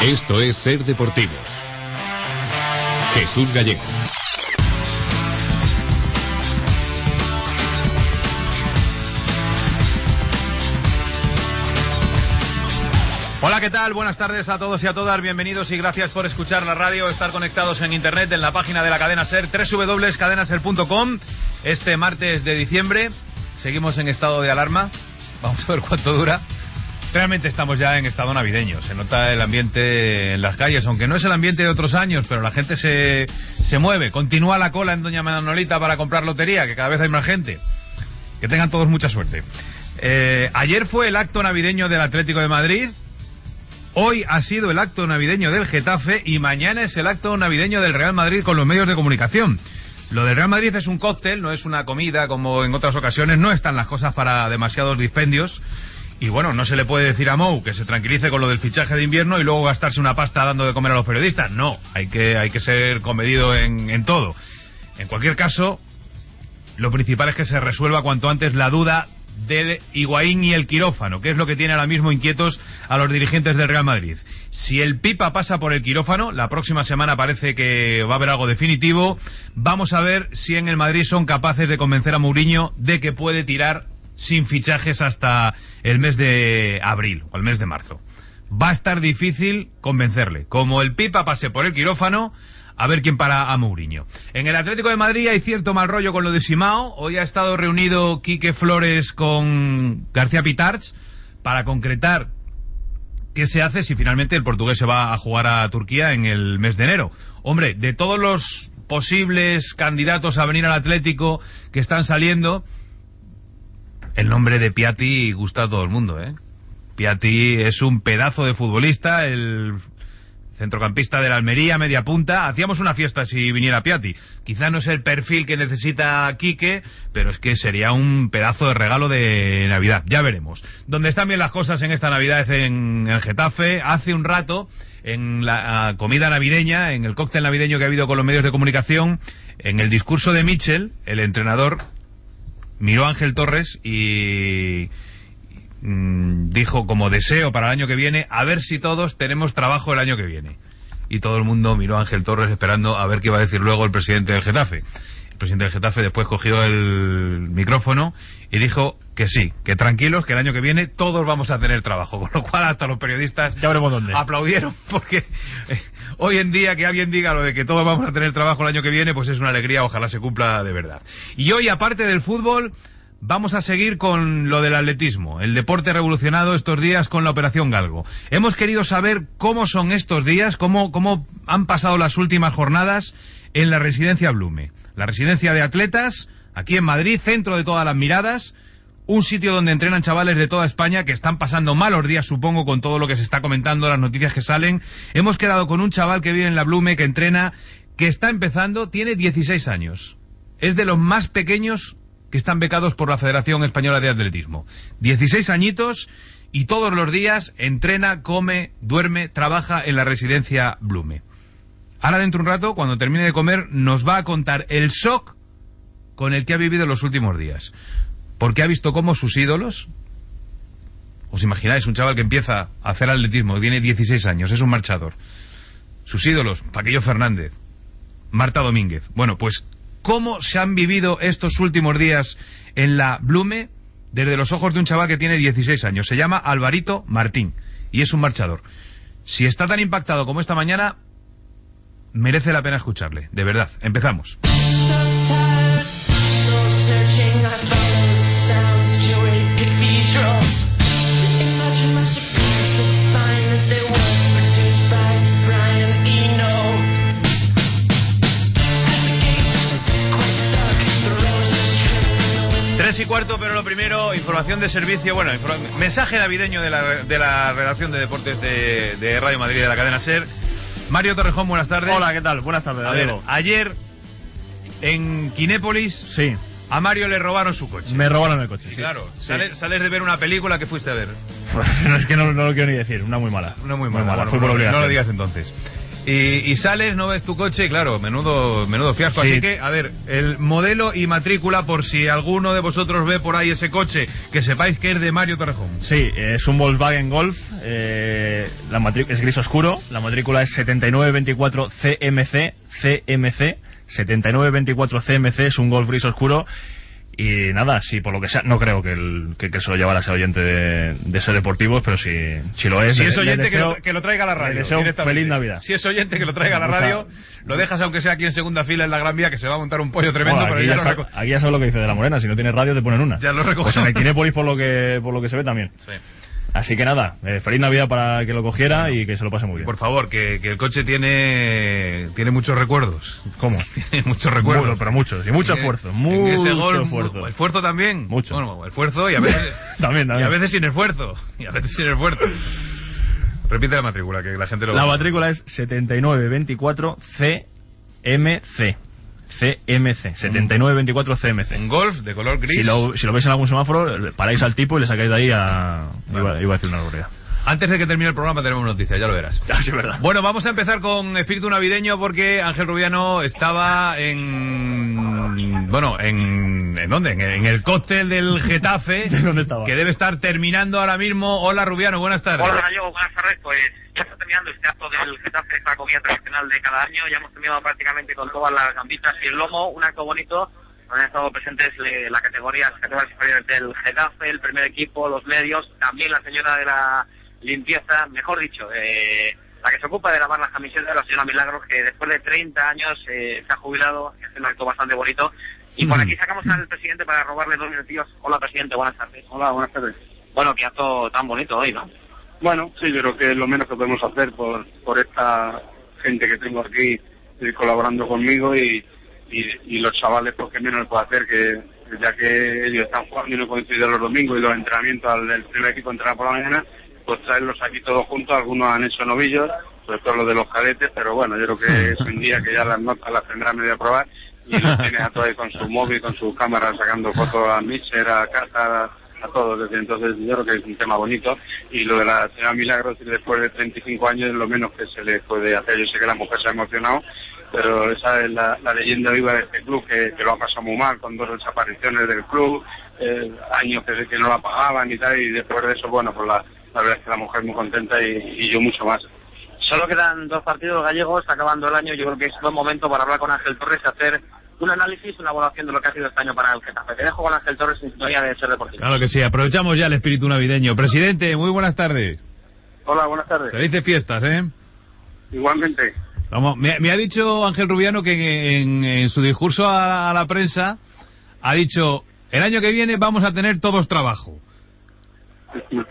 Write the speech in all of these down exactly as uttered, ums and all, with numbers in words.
Esto es Ser Deportivos. Jesús Gallego. Hola, ¿qué tal? Buenas tardes a todos y a todas, bienvenidos y gracias por escuchar la radio, estar conectados en internet, en la página de la cadena SER, doble u doble u doble u punto cadena ser punto com. Este martes de diciembre seguimos en estado de alarma, vamos a ver cuánto dura. Realmente estamos ya en estado navideño, se nota el ambiente en las calles, aunque no es el ambiente de otros años, pero la gente se, se mueve. Continúa la cola en Doña Manolita para comprar lotería, que cada vez hay más gente. Que tengan todos mucha suerte. Eh, ayer fue el acto navideño del Atlético de Madrid, hoy ha sido el acto navideño del Getafe y mañana es el acto navideño del Real Madrid con los medios de comunicación. Lo del Real Madrid es un cóctel, no es una comida como en otras ocasiones, no están las cosas para demasiados dispendios. Y bueno, no se le puede decir a Mou que se tranquilice con lo del fichaje de invierno y luego gastarse una pasta dando de comer a los periodistas. No, hay que, hay que ser comedido en, en todo. En cualquier caso, lo principal es que se resuelva cuanto antes la duda de Higuaín y el quirófano, que es lo que tiene ahora mismo inquietos a los dirigentes del Real Madrid. Si el Pipa pasa por el quirófano, la próxima semana parece que va a haber algo definitivo. Vamos a ver si en el Madrid son capaces de convencer a Mourinho de que puede tirar sin fichajes hasta el mes de abril o el mes de marzo. Va a estar difícil convencerle. Como el Pipa pase por el quirófano, a ver quién para a Mourinho. En el Atlético de Madrid hay cierto mal rollo con lo de Simao. Hoy ha estado reunido Quique Flores con García Pitarch para concretar qué se hace si finalmente el portugués se va a jugar a Turquía en el mes de enero. Hombre, de todos los posibles candidatos a venir al Atlético que están saliendo, el nombre de Piatti gusta a todo el mundo, ¿eh? Piatti es un pedazo de futbolista, el centrocampista de la Almería, media punta. Hacíamos una fiesta si viniera Piatti. Quizá no es el perfil que necesita Quique, pero es que sería un pedazo de regalo de Navidad. Ya veremos. Donde están bien las cosas en esta Navidad es en el Getafe. Hace un rato, en la comida navideña, en el cóctel navideño que ha habido con los medios de comunicación, en el discurso de Mitchell, el entrenador miró a Ángel Torres y mmm, dijo como deseo para el año que viene, a ver si todos tenemos trabajo el año que viene. Y todo el mundo miró a Ángel Torres esperando a ver qué iba a decir luego el presidente del Getafe. El presidente del Getafe después cogió el micrófono y dijo que sí, que tranquilos, que el año que viene todos vamos a tener trabajo. Con lo cual hasta los periodistas ya veremos dónde aplaudieron, porque eh, hoy en día que alguien diga lo de que todos vamos a tener trabajo el año que viene, pues es una alegría, ojalá se cumpla de verdad. Y hoy, aparte del fútbol, vamos a seguir con lo del atletismo, el deporte revolucionado estos días con la Operación Galgo. Hemos querido saber cómo son estos días, cómo, cómo han pasado las últimas jornadas en la residencia Blume. La residencia de atletas, aquí en Madrid, centro de todas las miradas, un sitio donde entrenan chavales de toda España que están pasando malos días, supongo, con todo lo que se está comentando, las noticias que salen. Hemos quedado con un chaval que vive en la Blume, que entrena, que está empezando, tiene dieciséis años. Es de los más pequeños que están becados por la Federación Española de Atletismo. dieciséis añitos y todos los días entrena, come, duerme, trabaja en la residencia Blume. Ahora, dentro de un rato, cuando termine de comer, nos va a contar el shock con el que ha vivido los últimos días. Porque ha visto cómo sus ídolos... ¿Os imagináis? Un chaval que empieza a hacer atletismo, que tiene dieciséis años, es un marchador. Sus ídolos, Paquillo Fernández, Marta Domínguez. Bueno, pues, ¿cómo se han vivido estos últimos días en la Blume desde los ojos de un chaval que tiene dieciséis años? Se llama Alvarito Martín y es un marchador. Si está tan impactado como esta mañana, merece la pena escucharle, de verdad. Empezamos. Tres y cuarto, pero lo primero, información de servicio, bueno, inform- mensaje navideño de la, de la redacción de deportes de, de Radio Madrid, de la cadena SER. Mario Torrejón, buenas tardes. Hola, ¿qué tal? Buenas tardes, a ver, ayer en Kinépolis, sí, a Mario le robaron su coche. Me robaron el coche, sí, sí. Claro, sí. Sales, sales de ver una película que fuiste a ver. No, es que no, no lo quiero ni decir, una muy mala. Una muy mala, muy mala. Bueno, Fui por no, obligación. no lo digas entonces. Y, y sales, no ves tu coche, y claro, menudo menudo fiasco. Sí. Así que, a ver, el modelo y matrícula, por si alguno de vosotros ve por ahí ese coche, que sepáis que es de Mario Torrejón. Sí, es un Volkswagen Golf, eh, la matrícula es gris oscuro, la matrícula es setenta y nueve veinticuatro C M C, C M C, setenta y nueve veinticuatro C M C, es un Golf gris oscuro. Y nada, si por lo que sea, no creo que, el, que, que se lo llevara a ser oyente de, de Ser Deportivos, pero si, si lo es... Si es oyente, deseo, que, lo, que lo traiga a la radio. Le deseo feliz Navidad. Si es oyente, que lo traiga a la radio, lo dejas aunque sea aquí en segunda fila en la Gran Vía, que se va a montar un pollo tremendo, bueno, pero ya, ya lo reco- Aquí ya sabes lo que dice de la Morena, si no tienes radio te ponen una. Ya lo recojo. Pues en el Kinépolis por lo que, por lo que se ve también. Sí. Así que nada, eh, feliz Navidad para el que lo cogiera bueno, y que se lo pase muy bien. Por favor, que, que el coche tiene tiene muchos recuerdos. ¿Cómo? Tiene muchos recuerdos. Bueno, pero muchos, y mucho en esfuerzo. Mucho ese gol, esfuerzo. ¿Esfuerzo también? Mucho. Bueno, esfuerzo y a veces, también, también. Y a veces sin esfuerzo. Y a veces sin esfuerzo. Repite la matrícula, que la gente lo La matrícula es setenta y nueve veinticuatro C M C. C M C, setenta y nueve veinticuatro C M C. Un Golf de color gris. Si lo, si lo veis en algún semáforo, paráis al tipo y le sacáis de ahí a... Bueno. Iba, iba a decir una barbaridad. Antes de que termine el programa tenemos noticias, ya lo verás. Ah, sí, verdad. Bueno, vamos a empezar con espíritu navideño porque Ángel Rubiano estaba en... Bueno, ¿en, ¿en dónde? En, en el cóctel del Getafe. ¿Dónde estaba? Que debe estar terminando ahora mismo. Hola, Rubiano, buenas tardes. Hola, Gallego, buenas tardes. Pues ya está terminando este acto del Getafe, esta comida tradicional de cada año. Ya hemos terminado prácticamente con todas las gambitas y el lomo. Un acto bonito. Han estado presentes eh, la categoría, las categorías superiores del Getafe, el primer equipo, los medios, también la señora de la limpieza, mejor dicho, eh, la que se ocupa de lavar las camisetas, la señora Milagros, que después de treinta años eh, se ha jubilado, es un acto bastante bonito. Y por aquí sacamos al presidente para robarle dos minutillos. Hola, presidente, buenas tardes. Hola, buenas tardes. Bueno, qué acto tan bonito hoy, ¿no? Bueno, sí, yo creo que es lo menos que podemos hacer por, por esta gente que tengo aquí eh, colaborando conmigo y, y, y los chavales, pues que menos les puedo hacer, que ya que ellos están jugando y no coinciden los domingos y los entrenamientos del primer equipo entrenan por la mañana, pues traerlos aquí todos juntos. Algunos han hecho novillos, sobre todo los de los cadetes, pero bueno, yo creo que es un día que ya las notas las tendrá medio a probar y los tienes a todos ahí con su móvil, con su cámara sacando fotos a Mitchell, a casa, a todos. Desde entonces yo creo que es un tema bonito. Y lo de la señora Milagros, después de treinta y cinco años, es lo menos que se le puede hacer. Yo sé que la mujer se ha emocionado, pero esa es la, la leyenda viva de este club, que, que lo ha pasado muy mal con dos desapariciones del club, eh, años que, que no la pagaban y tal, y después de eso, bueno, pues la La verdad es que la mujer muy contenta y, y yo mucho más. Solo quedan dos partidos gallegos, acabando el año. Yo creo que es buen momento para hablar con Ángel Torres y hacer un análisis, una evaluación de lo que ha sido este año para el Getafe. Te dejo con Ángel Torres en historia de Ser Deportivo. Claro que sí, aprovechamos ya el espíritu navideño. Presidente, muy buenas tardes. Hola, buenas tardes. Felices fiestas, ¿eh? Igualmente. Vamos, me, me ha dicho Ángel Rubiano que en, en su discurso a, a la prensa ha dicho: el año que viene vamos a tener todos trabajo. Sí,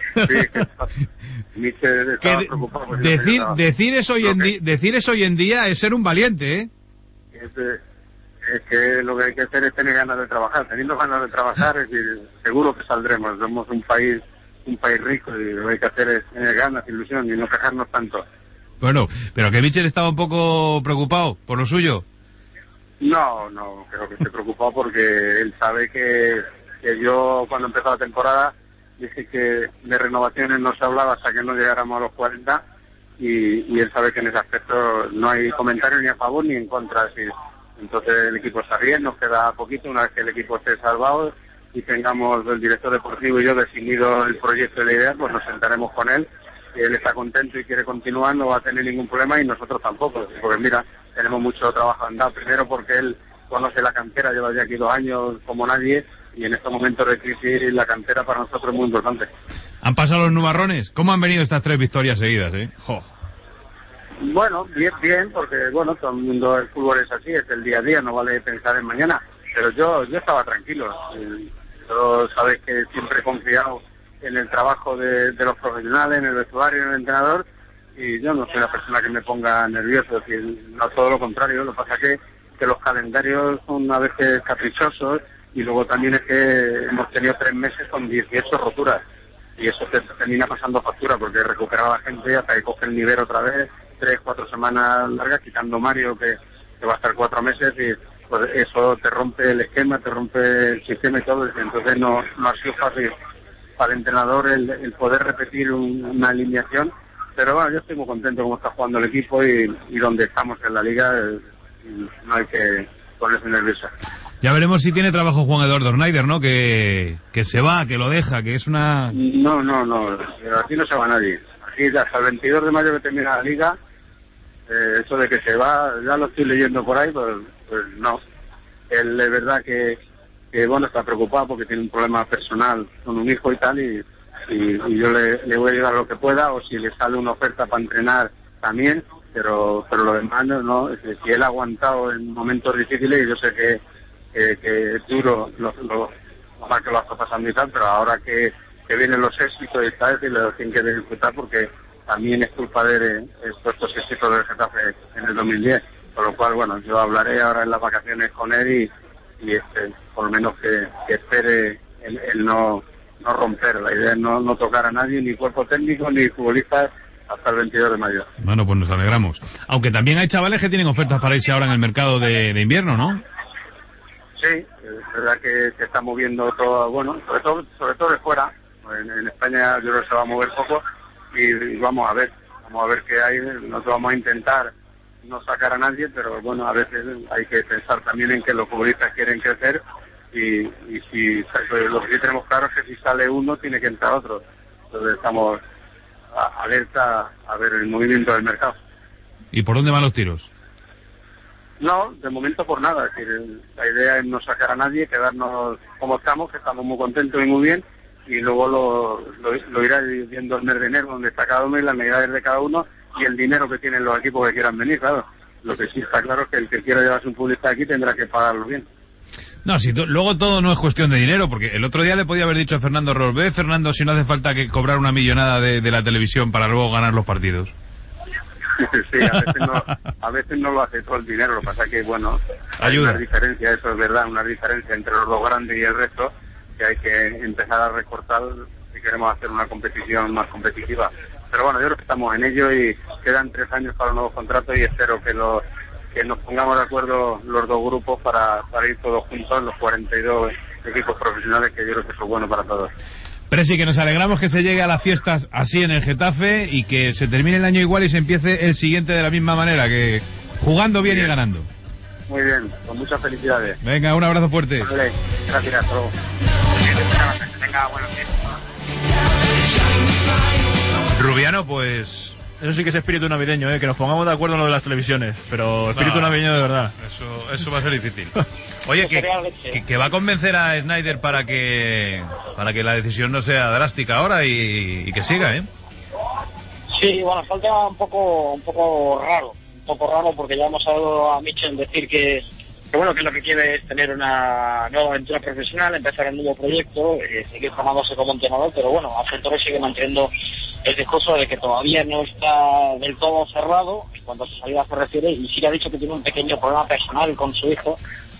que, que de, preocupado decir, decir, eso hoy en que, di, decir eso hoy en día es ser un valiente, ¿eh? Es, es que lo que hay que hacer es tener ganas de trabajar. Teniendo ganas de trabajar, es decir, seguro que saldremos. Somos un país un país rico y lo que hay que hacer es tener ganas, ilusión y no quejarnos tanto. Bueno, pero que Mitchell estaba un poco preocupado por lo suyo. No, no, creo que esté preocupado porque él sabe que, que yo cuando empezó la temporada dije que de renovaciones no se hablaba hasta que no llegáramos a los cuarenta y, y él sabe que en ese aspecto no hay comentario ni a favor ni en contra. Así, entonces el equipo está bien, nos queda poquito. Una vez que el equipo esté salvado y tengamos el director deportivo y yo definido el proyecto y la idea, pues nos sentaremos con él. Si él está contento y quiere continuar, no va a tener ningún problema y nosotros tampoco, porque mira, tenemos mucho trabajo andado. Primero porque él conoce la cantera, lleva ya aquí dos años como nadie, y en estos momentos de crisis la cantera para nosotros es muy importante. ¿Han pasado los nubarrones? ¿Cómo han venido estas tres victorias seguidas, eh? Jo. Bueno, bien, bien, porque bueno, todo el mundo, el fútbol es así, es el día a día, no vale pensar en mañana, pero yo yo estaba tranquilo. Yo sabéis que siempre he confiado en el trabajo de, de los profesionales, en el vestuario, en el entrenador, y yo no soy la persona que me ponga nervioso, es decir, no, todo lo contrario. Lo que pasa es que, que los calendarios son a veces caprichosos, y luego también es que hemos tenido tres meses con dieciocho roturas, y eso te termina pasando factura, porque recupera a la gente hasta que coge el nivel otra vez, tres, cuatro semanas largas, quitando Mario, que, que va a estar cuatro meses, y pues eso te rompe el esquema, te rompe el sistema y todo, y entonces no, no ha sido fácil para el entrenador el, el poder repetir un, una alineación pero bueno, yo estoy muy contento cómo está jugando el equipo y, y donde estamos en la liga, eh, no hay que ponerse nerviosa. Ya veremos si tiene trabajo Juan Eduardo Schneider, ¿no? Que, que se va, que lo deja, que es una... No, no, no, aquí no se va nadie. Aquí hasta el veintidós de mayo que termina la liga, eh, eso de que se va, ya lo estoy leyendo por ahí, pues, pues no. Él es verdad que, que, bueno, está preocupado porque tiene un problema personal con un hijo y tal, y, y, y yo le, le voy a ayudar lo que pueda, o si le sale una oferta para entrenar también, pero pero lo demás no, no, es que si él ha aguantado en momentos difíciles, y yo sé que que, que es duro lo, lo, lo mal que lo está pasando y tal, pero ahora que, que vienen los éxitos y tal, y lo tienen que disfrutar porque también es culpa de él, estos éxitos del Getafe en el dos mil diez, por lo cual, bueno, yo hablaré ahora en las vacaciones con él y, y este, por lo menos que, que espere el, el no no romper, la idea es no, no tocar a nadie, ni cuerpo técnico, ni futbolistas, hasta el veintidós de mayo. Bueno, pues nos alegramos. Aunque también hay chavales que tienen ofertas para irse ahora en el mercado de, de invierno, ¿no? Sí, es verdad que se está moviendo todo, bueno, sobre todo sobre todo de fuera. En, en España yo creo que se va a mover poco y, y vamos a ver, vamos a ver qué hay. Nosotros vamos a intentar no sacar a nadie, pero bueno, a veces hay que pensar también en que los futbolistas quieren crecer y, y si pues, lo que sí tenemos claro es que si sale uno tiene que entrar otro. Entonces estamos a, alerta a ver el movimiento del mercado. ¿Y por dónde van los tiros? No, de momento por nada. Es decir, la idea es no sacar a nadie, quedarnos como estamos, que estamos muy contentos y muy bien, y luego lo, lo, lo irá viendo el mes de enero, donde está cada uno y las necesidades de cada uno y el dinero que tienen los equipos que quieran venir, claro. Lo que sí está claro es que el que quiera llevarse un futbolista aquí tendrá que pagarlo bien. No, si to- luego todo no es cuestión de dinero, porque el otro día le podía haber dicho a Fernando Ross, ve Fernando, si no hace falta que cobrar una millonada de, de la televisión para luego ganar los partidos. Sí, a veces, no, a veces no lo hace todo el dinero, lo que pasa es que, bueno, hay Ayuda. una diferencia, eso es verdad, una diferencia entre los dos grandes y el resto, que hay que empezar a recortar si queremos hacer una competición más competitiva. Pero bueno, yo creo que estamos en ello y quedan tres años para los nuevos contratos y espero que los que nos pongamos de acuerdo los dos grupos para, para ir todos juntos, los cuarenta y dos equipos profesionales, que yo creo que eso es bueno para todos. Presi, que nos alegramos que se llegue a las fiestas así en el Getafe y que se termine el año igual y se empiece el siguiente de la misma manera, que jugando bien, bien. y ganando. Muy bien, con muchas felicidades. Venga, un abrazo fuerte. Vale, gracias, hasta luego. Venga, buenos días. Rubiano, pues... Eso sí que es espíritu navideño, ¿eh? Que nos pongamos de acuerdo en lo de las televisiones, pero espíritu no, navideño de verdad. Eso eso va a ser difícil. Oye, que, que, que va a convencer a Schneider para que para que la decisión no sea drástica ahora y, y que siga, ¿eh? Sí, bueno, falta un poco un poco raro, un poco raro porque ya hemos oído a Michel decir que, que bueno, que lo que quiere es tener una nueva aventura profesional, empezar un nuevo proyecto, eh, seguir formándose como entrenador, pero bueno, Argentores sigue manteniendo el discurso de que todavía no está del todo cerrado en cuanto a su salida se refiere, y sí que ha dicho que tiene un pequeño problema personal con su hijo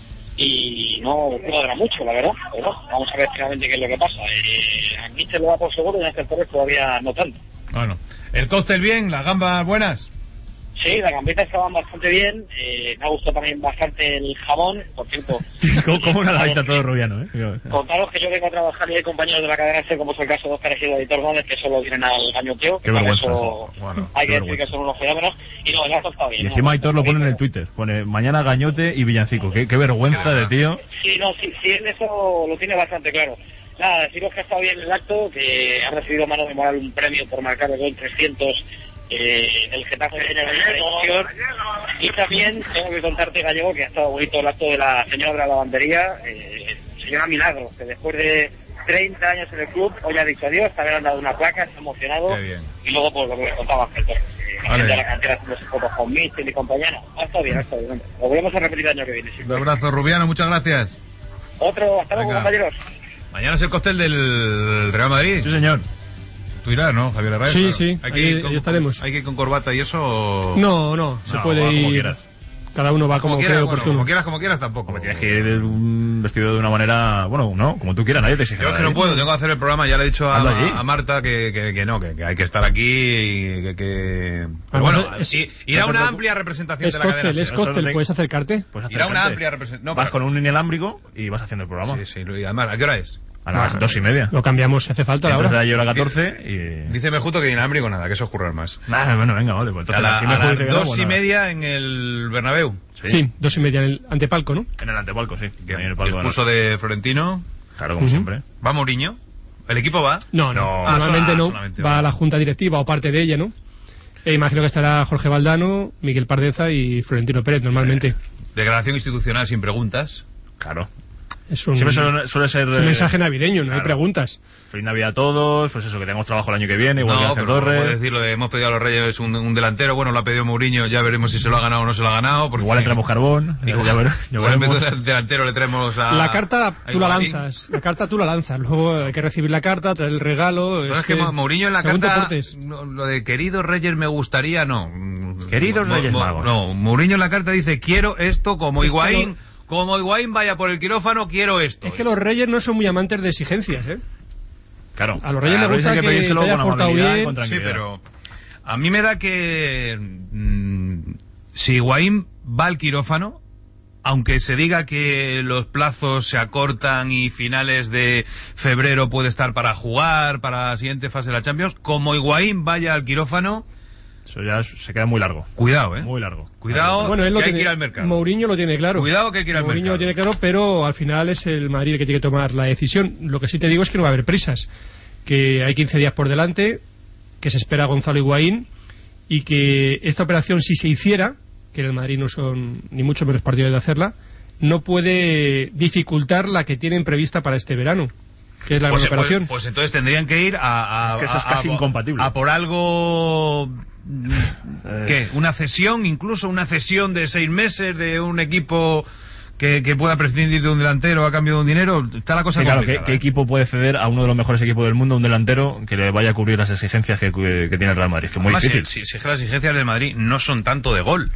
y no cuadra mucho, la verdad. Pero bueno, vamos a ver finalmente qué es lo que pasa. Eh, a mí se lo da por seguro y en Argentores todavía no tanto. Bueno, ¿el cóctel bien? ¿Las gambas buenas? Sí, las gambitas estaban bastante bien, eh, me ha gustado también bastante el jamón, por cierto. ¿Cómo, cómo una lavita todo Rubiano, eh? Contaros que yo vengo a trabajar y hay compañeros de la cadena C, como es el caso de Oscar Ejido y Editor Gómez, que solo vienen al gañoteo. Qué vergüenza. Eso, bueno, hay que qué decir vergüenza. que son unos fenómenos. Y no, el acto está bien. Y encima ¿no? Aitor lo pone en el Twitter, pone mañana gañote y villancico. Qué, qué vergüenza de tío. Sí, no, sí, sí, en eso lo tiene bastante claro. Nada, deciros que ha estado bien el acto, que ha recibido mano de moral un premio por marcar el gol trescientos eh, el Getafe en la televisión. Y también tengo que contarte, Gallego, que ha estado bonito el acto de la señora de la lavandería, eh, señora Milagro, que después de treinta años en el club hoy ha dicho adiós, también han dado una placa, está emocionado. Qué bien. Y luego pues lo que les contaba Argentor, eh, la Vale. gente de la cantera haciendo sus fotos con Michel y compañía. No, ha estado bien, ha estado bien. Lo volvemos a repetir el año que viene. Sí. Un abrazo, Rubiano, muchas gracias. Otro, hasta luego, Venga. compañeros. Mañana es el cóctel del Real Madrid. Sí, señor. Tú irás, ¿no, Javier Herrera? Sí, sí, Hay que ahí- ir con, ahí estaremos. ¿Hay que ir con corbata y eso? o- No, no, se No, puede va como ir. quieras. Cada uno va como, quieras, cree bueno, oportuno. como quieras, como quieras tampoco. Como tienes que ir un vestido de una manera, bueno, no, como tú quieras, nadie te exige Yo es nada, que no ¿eh? puedo, tengo que hacer el programa, ya le he dicho a, Hazlo allí. a Marta que, que, que no, que, que hay que estar aquí y que... que... Pero Además, bueno, es- y- irá no te una preocupes. amplia representación Es de la cadena. cóctel, es SER. Eso cóctel, lo ¿puedes acercarte? Puedes Irá una acercarte. amplia representación. No, Vas pero- con un inalámbrico y vas haciendo el programa. Sí, sí, y además, ¿a qué hora es? A las dos y media. Lo cambiamos si hace falta a la hora. Entonces yo a las catorce y... Dice Mejuto que inalámbrico nada, que eso es currar más. Ah, bueno, venga, vale. Pues a, la, si a las que dos no, y bueno, media en el Bernabéu. Sí. sí, dos y media en el antepalco, ¿no? En el antepalco, sí. Que en el palco, discurso ¿no? de Florentino. Claro, como uh-huh. siempre. ¿Va Mourinho? ¿El equipo va? No, no, no. Ah, normalmente no. Va a la junta directiva o parte de ella, ¿no? E imagino que estará Jorge Valdano, Miguel Pardeza y Florentino Pérez, normalmente. Eh, declaración institucional sin preguntas. Claro. Es un, suele, suele ser es un mensaje navideño, no claro. hay preguntas. Feliz Navidad a todos, pues eso, que tengamos trabajo el año que viene, igual no, que pero Torres. No puedes decirlo de, hemos pedido a los Reyes un, un delantero, bueno, lo ha pedido Mourinho, ya veremos si se lo ha ganado o no se lo ha ganado. Porque igual le traemos carbón, igual, ya, ver, ya igual en vez del delantero le traemos a... La carta tú la lanzas, la carta tú la lanzas, luego hay que recibir la carta, traer el regalo... Es, es que, que Mourinho en la carta, no, lo de queridos Reyes me gustaría, no. Queridos Mo, Reyes Mo, Magos. No, Mourinho en la carta dice, quiero esto como Higuaín... Como Higuaín vaya por el quirófano, quiero esto. Es que los Reyes no son muy amantes de exigencias, ¿eh? Claro. A los Reyes les gusta que, que te haya portado bien. Sí, pero a mí me da que mmm, si Higuaín va al quirófano, aunque se diga que los plazos se acortan y finales de febrero puede estar para jugar, para la siguiente fase de la Champions, como Higuaín vaya al quirófano... Eso ya se queda muy largo. Cuidado, ¿eh? Muy largo. Cuidado, bueno, él lo que tiene, hay que ir al mercado. Mourinho lo tiene claro. Cuidado que hay que ir al Mourinho mercado. lo tiene claro, pero al final es el Madrid el que tiene que tomar la decisión. Lo que sí te digo es que no va a haber prisas. Que hay quince días por delante, que se espera a Gonzalo Higuaín, y que esta operación, si se hiciera, que en el Madrid no son ni mucho menos partidarios de hacerla, no puede dificultar la que tienen prevista para este verano, que es la pues, recuperación. Pues, pues entonces tendrían que ir a, a, es que eso es casi a, incompatible. A por algo... ¿Qué? ¿Una cesión? Incluso una cesión de seis meses de un equipo que, que pueda prescindir de un delantero a cambio de un dinero. Está la cosa sí, claro, ¿qué, ¿eh? ¿qué equipo puede ceder a uno de los mejores equipos del mundo un delantero que le vaya a cubrir las exigencias que, que tiene el Real Madrid? Que es muy Además, difícil. Si, si, si las exigencias del Madrid no son tanto de gol.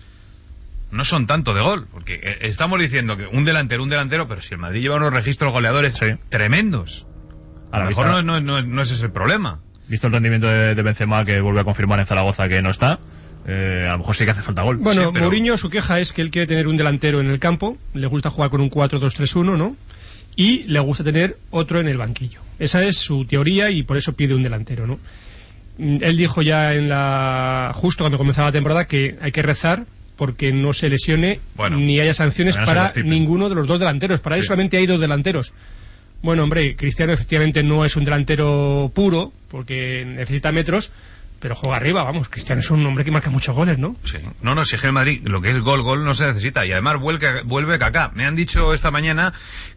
No son tanto de gol. Porque estamos diciendo que un delantero, un delantero, pero si el Madrid lleva unos registros goleadores sí. tremendos. A, a lo mejor no, no, no, no ese es el problema. Visto el rendimiento de, de Benzema, que vuelve a confirmar en Zaragoza que no está, eh, a lo mejor sí que hace falta gol. Bueno, sí, pero... Mourinho, su queja es que él quiere tener un delantero en el campo, le gusta jugar con un cuatro dos tres uno, ¿no? Y le gusta tener otro en el banquillo. Esa es su teoría y por eso pide un delantero, ¿no? Él dijo ya en la justo cuando comenzaba la temporada que hay que rezar porque no se lesione bueno, ni haya sanciones para ninguno de los dos delanteros. Para él sí. solamente hay dos delanteros. Bueno, hombre, Cristiano efectivamente no es un delantero puro, porque necesita metros, pero juega arriba, vamos. Cristiano es un hombre que marca muchos goles, ¿no? Sí. No, no, si es que el Madrid, lo que es gol, gol no se necesita. Y además vuelve, vuelve Kaká. Me han dicho esta mañana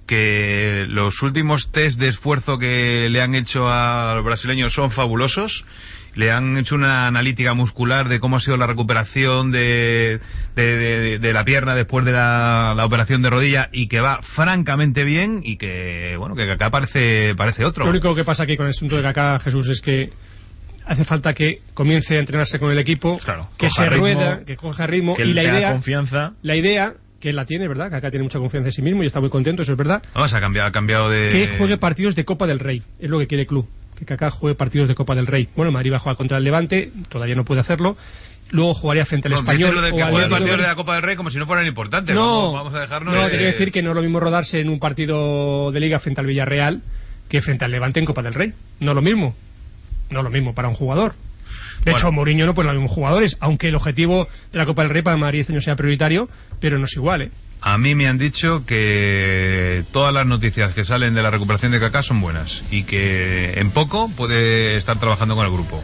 que los últimos test de esfuerzo que le han hecho a los brasileños son fabulosos. Le han hecho una analítica muscular de cómo ha sido la recuperación de, de, de, de la pierna después de la, la operación de rodilla, y que va francamente bien, y que, bueno, que Kaká parece, parece otro. Lo único que pasa aquí con el asunto de Kaká, Jesús, es que hace falta que comience a entrenarse con el equipo, claro, que se ritmo, rueda, que coja ritmo, que y la idea, confianza. la idea que él la tiene, ¿verdad? Kaká tiene mucha confianza en sí mismo y está muy contento, eso es verdad. Vamos, ha cambiado, ha cambiado de... Que juegue partidos de Copa del Rey, es lo que quiere el club. Que Kaká juegue partidos de Copa del Rey. Bueno, Madrid va a jugar contra el Levante, todavía no puede hacerlo. Luego jugaría frente al no, Español. Lo de que o juegue partidos de la Copa del Rey como si no fueran importantes. No, vamos, vamos a dejarnos no, de... te quiero decir que no es lo mismo rodarse en un partido de Liga frente al Villarreal que frente al Levante en Copa del Rey. No es lo mismo. No es lo mismo para un jugador. De bueno. hecho, Mourinho no pone los mismos jugadores, aunque el objetivo de la Copa del Rey para Madrid este año sea prioritario, pero no es igual, ¿eh? A mí me han dicho que todas las noticias que salen de la recuperación de Kaká son buenas y que en poco puede estar trabajando con el grupo.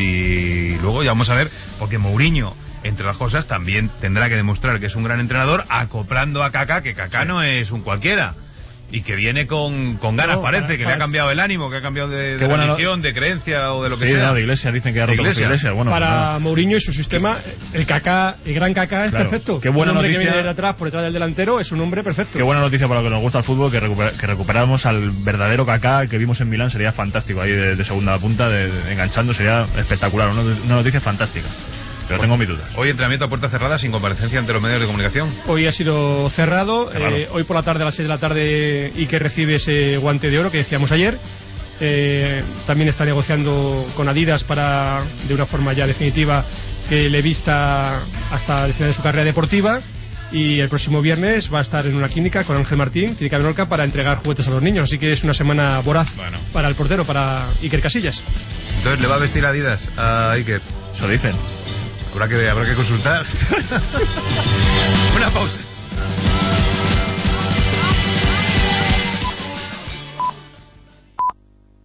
Y luego ya vamos a ver, porque Mourinho, entre las cosas, también tendrá que demostrar que es un gran entrenador acoplando a Kaká, que Kaká sí. no es un cualquiera. Y que viene con, con ganas, no, parece, para, que para le ha cambiado el ánimo, que ha cambiado de, de religión, no... de creencia o de lo que sí, sea. Sí, no, de iglesia, dicen que ha roto iglesia. iglesia. Bueno, para no. Mourinho y su sistema, el Kaká, el gran Kaká es claro. perfecto. Qué buena un hombre noticia. que viene de atrás por detrás del delantero es un hombre perfecto. Qué buena noticia para los que nos gusta el fútbol, que, recupera, que recuperamos al verdadero Kaká que vimos en Milán. Sería fantástico ahí de, de segunda punta, de, de, enganchando, sería espectacular. Una, una noticia fantástica. Pero tengo mis dudas. Hoy entrenamiento a puerta cerrada sin comparecencia ante los medios de comunicación. Hoy ha sido cerrado. Eh, hoy por la tarde a las seis de la tarde y que recibe ese guante de oro que decíamos ayer. Eh, también está negociando con Adidas para, de una forma ya definitiva, que le vista hasta el final de su carrera deportiva. y el próximo viernes va a estar en una clínica con Ángel Martín, Clínica Menorca, para entregar juguetes a los niños. Así que es una semana voraz bueno. para el portero, para Iker Casillas. Entonces, ¿le va a vestir Adidas a Iker? Eso dicen. Habrá que, habrá que consultar. Una pausa.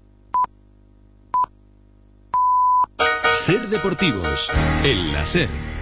Ser Deportivos, en la SER.